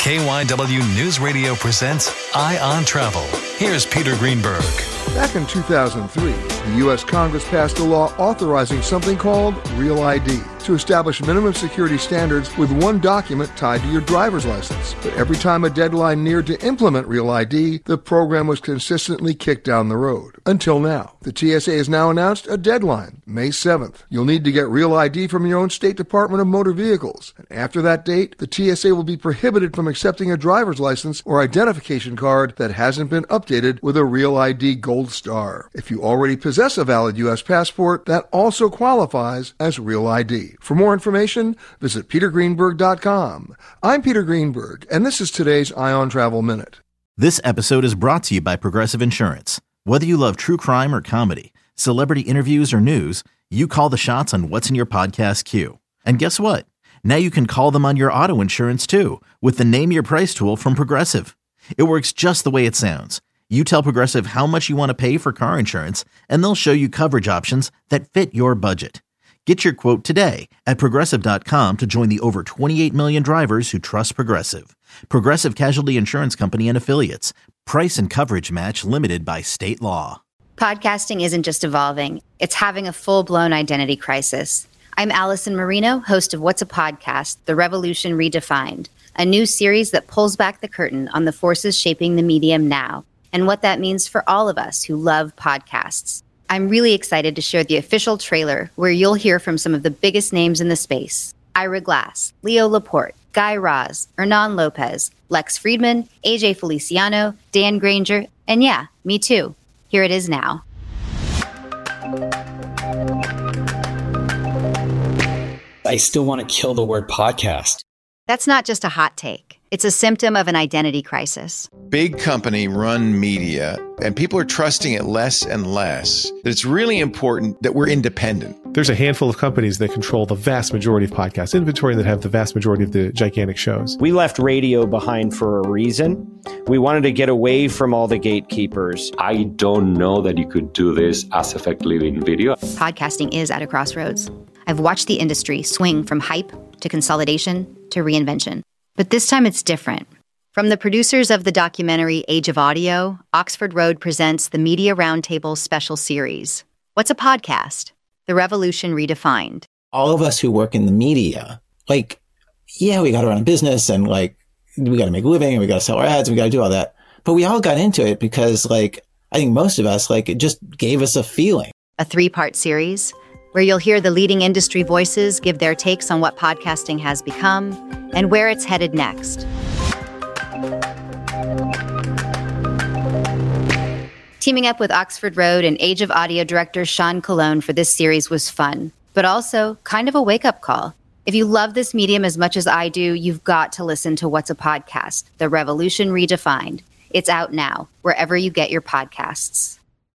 KYW News Radio presents Eye on Travel. Here's Peter Greenberg. Back in 2003, the U.S. Congress passed a law authorizing something called Real ID to establish minimum security standards with one document tied to your driver's license. But every time a deadline neared to implement Real ID, the program was consistently kicked down the road. Until now. The TSA has now announced a deadline, May 7th. You'll need to get Real ID from your own State Department of Motor Vehicles. And after that date, the TSA will be prohibited from accepting a driver's license or identification card that hasn't been updated with a Real ID Gold Star. If you already possess a valid U.S. passport, that also qualifies as Real ID. For more information, visit petergreenberg.com. I'm Peter Greenberg, and this is today's Eye on Travel Minute. This episode is brought to you by Progressive Insurance. Whether you love true crime or comedy, celebrity interviews or news, you call the shots on what's in your podcast queue. And guess what? Now you can call them on your auto insurance too with the Name Your Price tool from Progressive. It works just the way it sounds. You tell Progressive how much you want to pay for car insurance, and they'll show you coverage options that fit your budget. Get your quote today at Progressive.com to join the over 28 million drivers who trust Progressive. Progressive Casualty Insurance Company and Affiliates. Price and coverage match limited by state law. Podcasting isn't just evolving, it's having a full-blown identity crisis. I'm Allison Marino, host of What's a Podcast? The Revolution Redefined, a new series that pulls back the curtain on the forces shaping the medium now and what that means for all of us who love podcasts. I'm really excited to share the official trailer where you'll hear from some of the biggest names in the space. Ira Glass, Leo Laporte, Guy Raz, Hernan Lopez, Lex Friedman, AJ Feliciano, Dan Granger, and yeah, me too. Here it is now. I still want to kill the word podcast. That's not just a hot take. It's a symptom of an identity crisis. Big company run media, and people are trusting it less and less. That it's really important that we're independent. There's a handful of companies that control the vast majority of podcast inventory that have the vast majority of the gigantic shows. We left radio behind for a reason. We wanted to get away from all the gatekeepers. I don't know that you could do this as effectively in video. Podcasting is at a crossroads. I've watched the industry swing from hype to consolidation to reinvention. But this time it's different. From the producers of the documentary Age of Audio, Oxford Road presents the Media Roundtable special series. What's a podcast? The Revolution Redefined. All of us who work in the media, we got to run a business and we got to make a living and we got to sell our ads and we got to do all that. But we all got into it because I think most of us, it just gave us a feeling. A 3-part series where you'll hear the leading industry voices give their takes on what podcasting has become and where it's headed next. Teaming up with Oxford Road and Age of Audio director Sean Colon for this series was fun, but also kind of a wake-up call. If you love this medium as much as I do, you've got to listen to What's a Podcast? The Revolution Redefined. It's out now, wherever you get your podcasts.